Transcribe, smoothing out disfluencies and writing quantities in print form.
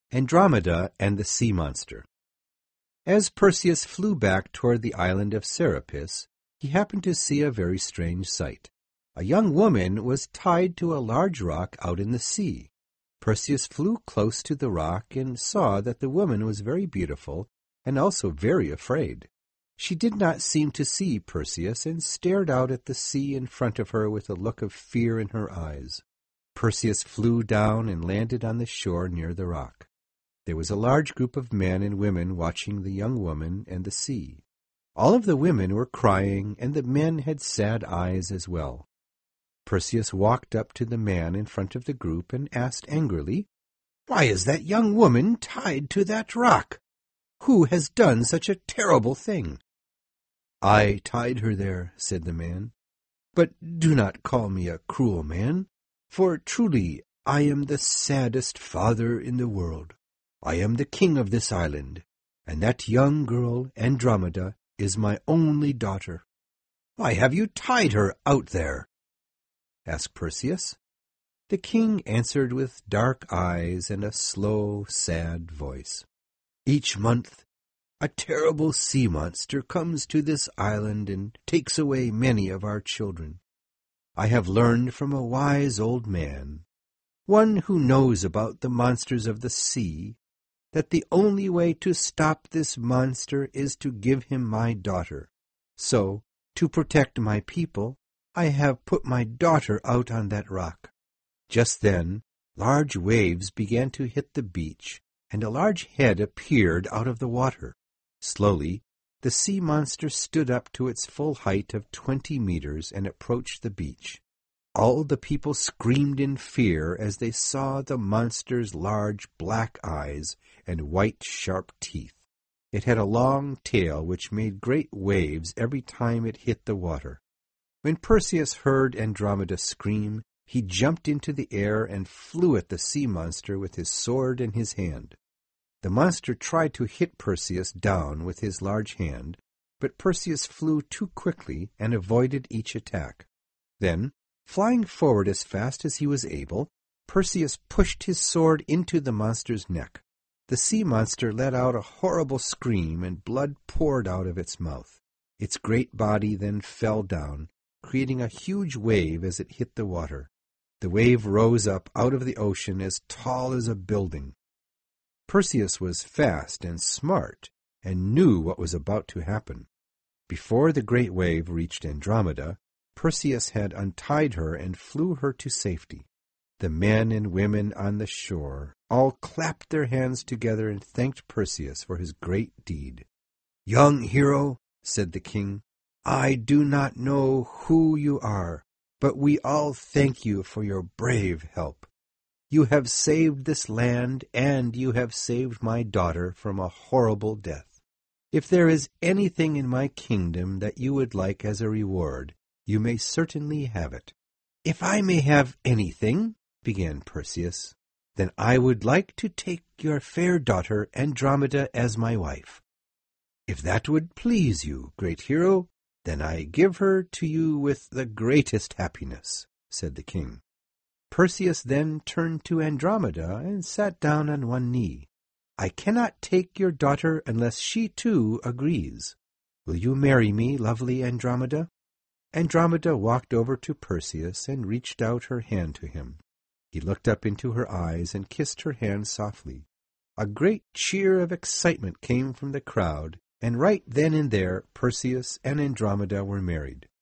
Andromeda and the Sea Monster. As Perseus flew back toward the island of Serapis, he happened to see a very strange sight. A young woman was tied to a large rock out in the sea. Perseus flew close to the rock and saw that the woman was very beautiful and also very afraid. She did not seem to see Perseus and stared out at the sea in front of her with a look of fear in her eyes. Perseus flew down and landed on the shore near the rock. There was a large group of men and women watching the young woman and the sea. All of the women were crying, and the men had sad eyes as well. Perseus walked up to the man in front of the group and asked angrily, "Why is that young woman tied to that rock? Who has done such a terrible thing?" "I tied her there," said the man. "But do not call me a cruel man, for truly I am the saddest father in the world. I am the king of this island, and that young girl, Andromeda, is my only daughter." "Why have you tied her out there?" asked Perseus. The king answered with dark eyes and a slow, sad voice. "Each month a terrible sea monster comes to this island and takes away many of our children. I have learned from a wise old man, one who knows about the monsters of the sea, that the only way to stop this monster is to give him my daughter. So, to protect my people, I have put my daughter out on that rock." Just then, large waves began to hit the beach, and a large head appeared out of the water. Slowly, the sea monster stood up to its full height of 20 meters and approached the beach. All the people screamed in fear as they saw the monster's large black eyes and white sharp teeth. It had a long tail which made great waves every time it hit the water. When Perseus heard Andromeda scream, he jumped into the air and flew at the sea monster with his sword in his hand. The monster tried to hit Perseus down with his large hand, but Perseus flew too quickly and avoided each attack. Then, flying forward as fast as he was able, Perseus pushed his sword into the monster's neck. The sea monster let out a horrible scream, and blood poured out of its mouth. Its great body then fell down, creating a huge wave as it hit the water. The wave rose up out of the ocean as tall as a building. Perseus was fast and smart, and knew what was about to happen. Before the great wave reached Andromeda, Perseus had untied her and flew her to safety. The men and women on the shore all clapped their hands together and thanked Perseus for his great deed. "Young hero," said the king, "I do not know who you are, but we all thank you for your brave help. You have saved this land, and you have saved my daughter from a horrible death. If there is anything in my kingdom that you would like as a reward, you may certainly have it." "If I may have anything," began Perseus, "then I would like to take your fair daughter Andromeda as my wife." "If that would please you, great hero, then I give her to you with the greatest happiness," said the king. Perseus then turned to Andromeda and sat down on one knee. "I cannot take your daughter unless she too agrees. Will you marry me, lovely Andromeda?" Andromeda walked over to Perseus and reached out her hand to him. He looked up into her eyes and kissed her hand softly. A great cheer of excitement came from the crowd, and right then and there Perseus and Andromeda were married.